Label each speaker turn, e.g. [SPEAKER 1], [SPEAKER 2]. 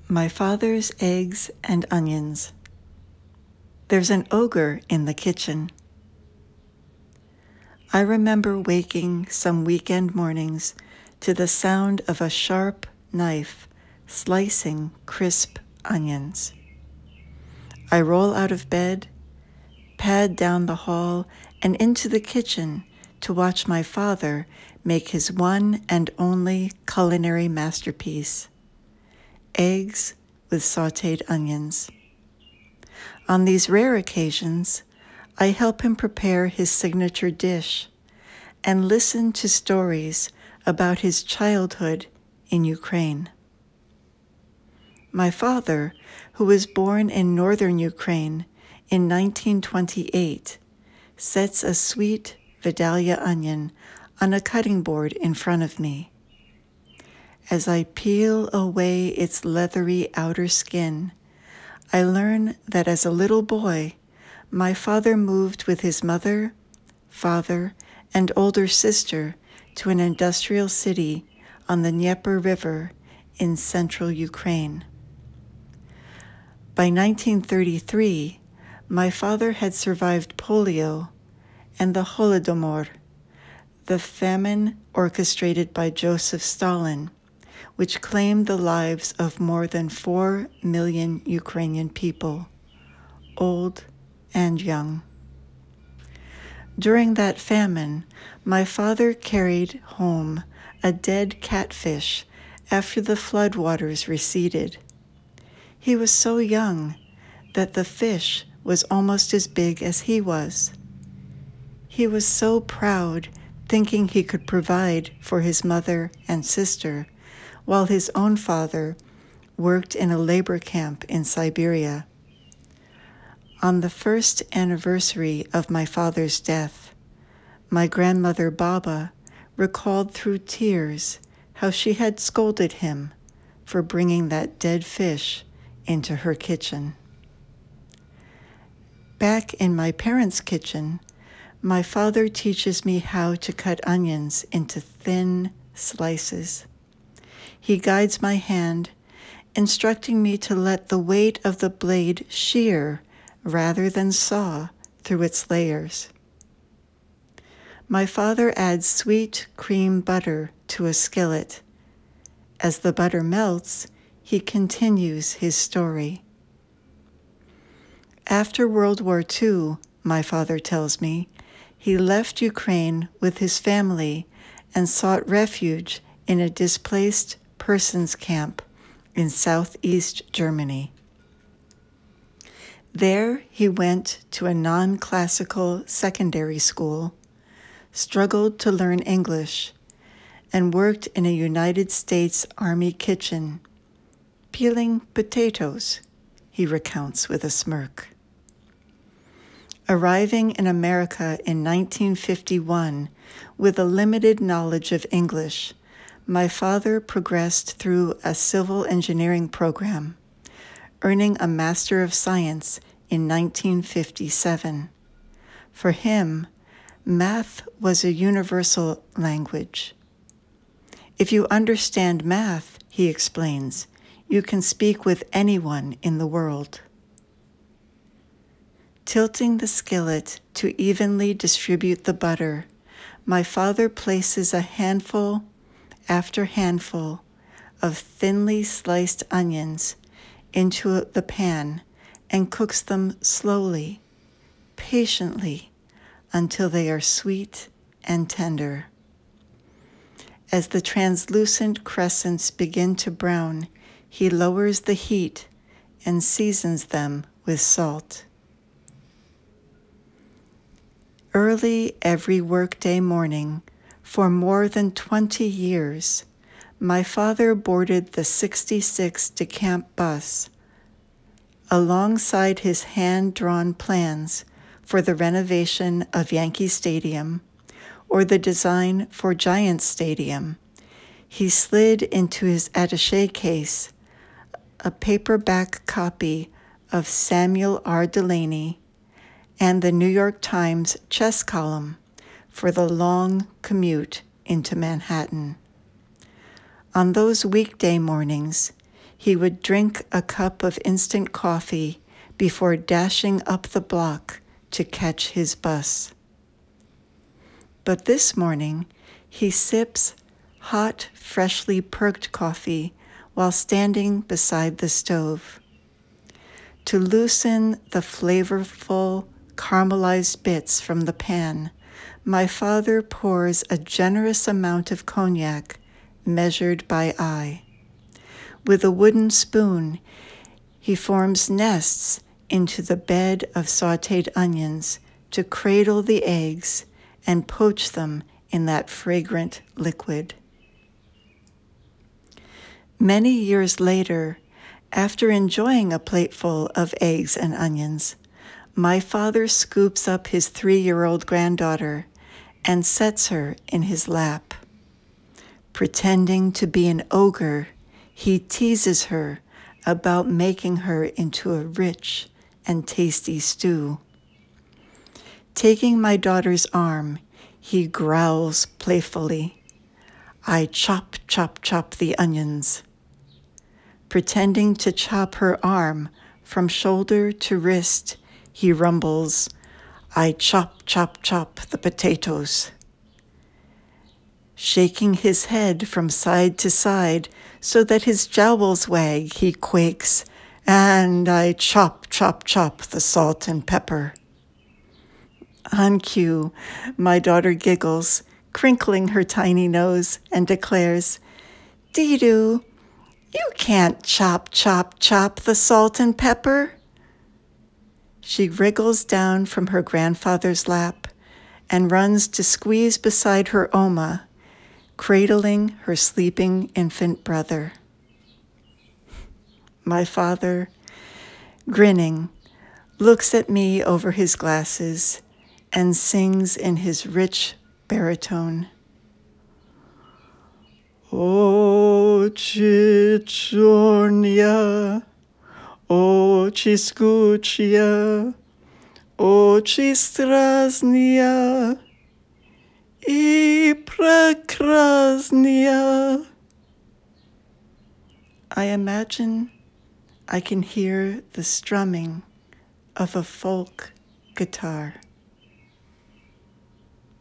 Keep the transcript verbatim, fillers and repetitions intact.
[SPEAKER 1] My father's eggs and onions. There's an ogre in the kitchen. I remember waking some weekend mornings to the sound of a sharp knife slicing crisp onions. I roll out of bed, pad down the hall, and into the kitchen to watch my father make his one and only culinary masterpiece, eggs with sautéed onions. On these rare occasions, I help him prepare his signature dish and listen to stories about his childhood in Ukraine. My father, who was born in northern Ukraine in nineteen twenty-eight, sets a sweet Vidalia onion on a cutting board in front of me. As I peel away its leathery outer skin, I learn that as a little boy, my father moved with his mother, father, and older sister to an industrial city on the Dnieper River in central Ukraine. By nineteen thirty-three, my father had survived polio and the Holodomor, the famine orchestrated by Joseph Stalin, which claimed the lives of more than four million Ukrainian people, old and young. During that famine, my father carried home a dead catfish after the floodwaters receded. He was so young that the fish was almost as big as he was. He was so proud, thinking he could provide for his mother and sister, while his own father worked in a labor camp in Siberia. On the first anniversary of my father's death, my grandmother Baba recalled through tears how she had scolded him for bringing that dead fish into her kitchen. Back in my parents' kitchen, my father teaches me how to cut onions into thin slices. He guides my hand, instructing me to let the weight of the blade shear rather than saw through its layers. My father adds sweet cream butter to a skillet. As the butter melts, he continues his story. After World War Two, my father tells me, he left Ukraine with his family and sought refuge in a displaced persons camp in southeast Germany. There he went to a non-classical secondary school, struggled to learn English, and worked in a United States Army kitchen, peeling potatoes, he recounts with a smirk. Arriving in America in nineteen fifty-one with a limited knowledge of English, my father progressed through a civil engineering program, earning a Master of Science in nineteen fifty-seven. For him, math was a universal language. If you understand math, he explains, you can speak with anyone in the world. Tilting the skillet to evenly distribute the butter, my father places a handful after handful of thinly sliced onions into the pan and cooks them slowly, patiently, until they are sweet and tender. As the translucent crescents begin to brown, he lowers the heat and seasons them with salt. Early every workday morning, for more than twenty years, my father boarded the sixty-six DeCamp bus alongside his hand-drawn plans for the renovation of Yankee Stadium or the design for Giants Stadium. He slid into his attaché case a paperback copy of Samuel R. Delany and the New York Times chess column for the long commute into Manhattan. On those weekday mornings, he would drink a cup of instant coffee before dashing up the block to catch his bus. But this morning, he sips hot, freshly perked coffee while standing beside the stove. To loosen the flavorful, caramelized bits from the pan, my father pours a generous amount of cognac, measured by eye. With a wooden spoon, he forms nests into the bed of sautéed onions to cradle the eggs and poach them in that fragrant liquid. Many years later, after enjoying a plateful of eggs and onions, my father scoops up his three-year-old granddaughter and sets her in his lap. Pretending to be an ogre, he teases her about making her into a rich and tasty stew. Taking my daughter's arm, he growls playfully, "I chop, chop, chop the onions." Pretending to chop her arm from shoulder to wrist, he rumbles, "I chop, chop, chop the potatoes." Shaking his head from side to side so that his jowls wag, he quakes, "And I chop, chop, chop the salt and pepper." On cue, my daughter giggles, crinkling her tiny nose, and declares, "Dido, you can't chop, chop, chop the salt and pepper." She wriggles down from her grandfather's lap and runs to squeeze beside her Oma, cradling her sleeping infant brother. My father, grinning, looks at me over his glasses and sings in his rich baritone, "Ochi chornia, ochi skuchia, ochi strasnia, I prekrasnia." I imagine I can hear the strumming of a folk guitar.